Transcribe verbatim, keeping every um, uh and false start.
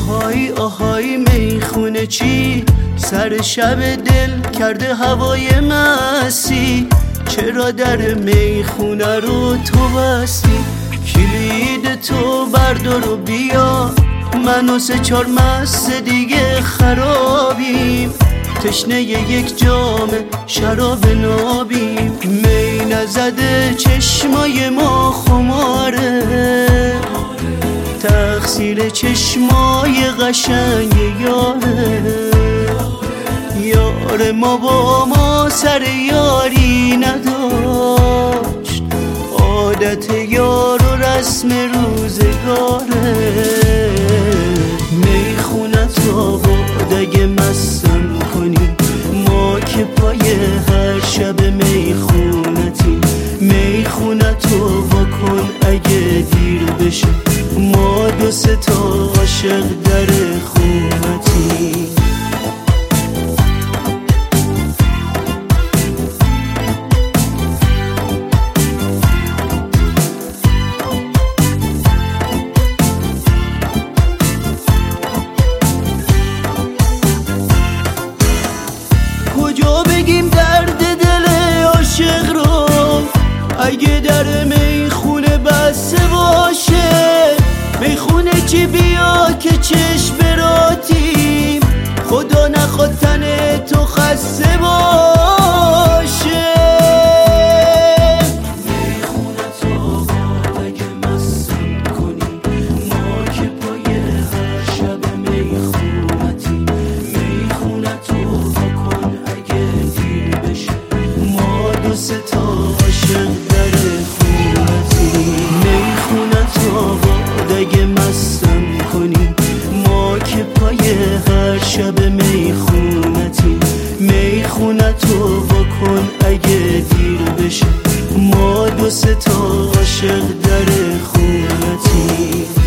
آهای آهای میخونه چی سر شب دل کرده هوای مستی، چرا در میخونه رو تو بستی؟ کلید تو بردار و بیا، من و سه چار مست دیگه خرابیم، تشنه یک جام شراب نابیم. می نزده چشمای ما خماره، تقصیر چشمای قشنگ یاره. یار ما با ما سر یاری نداشت، عادت یار و رسم روزگاره. میخونه تا بعد اگه مستم کنی، ما که پای هر شب میخونتی. میخونه تو بکن اگه دیر بشه، ما دو سه تا عاشق در خونتی. کجا بگیم درد دل عاشق رو اگه در میخونه بسته باشه؟ میخونه چی بیا که چشم براتیم، خدا نخواد تن تو خسته باشه. میخونه تا بعد اگه مستم کنی، ما که پای هر شب میخونتی. میخونه تو بکن اگه دیر بشه، ما دو سه تا عاشق در خونتی. میخونه تا بعد اگه مستم کنی، ما که پای هر شب میخونتی. میخونه تو بکن اگه دیر بشه، ما دو سه تا عاشق در خونتی.